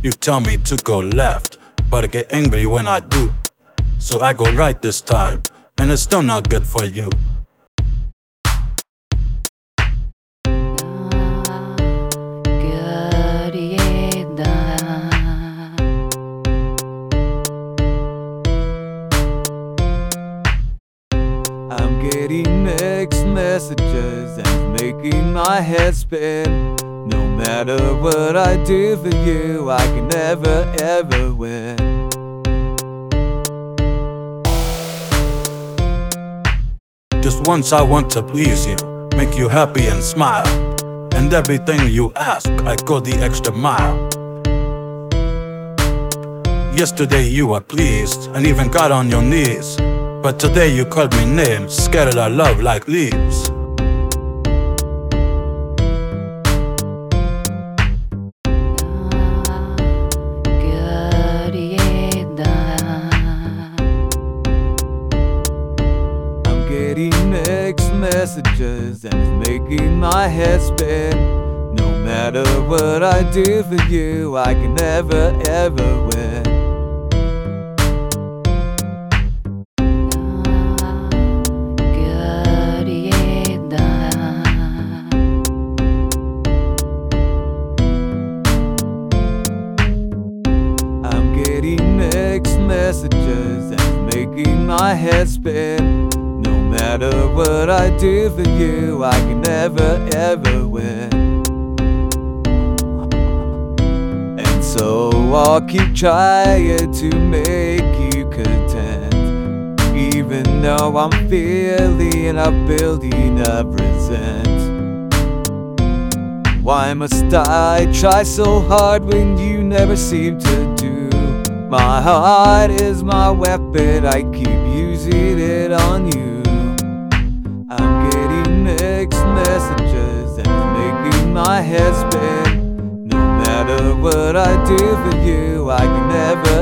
You tell me to go left, but I get angry when I do. So I go right this time, and it's still not good for you. I'm getting mixed messages and it's making my head spin. No matter what I do for you, I can never ever win. Just once I want to please you, make you happy and smile. And everything you ask, I go the extra mile. Yesterday you were pleased and even got on your knees, but today you called me names, scattered our love like leaves. I'm getting mixed messages and it's making my head spin. No matter what I do for you, I can never ever win. I'm getting mixed messages and it's making my head spin. No matter what I do for you, I can never ever win. And so I'll keep trying to make you content, even though I'm feeling a building of resent. Why must I try so hard when you never seem to do? My heart is my weapon, I keep using it on you. I'm getting mixed messages and it's making my head spin. No matter what I do for you, I can never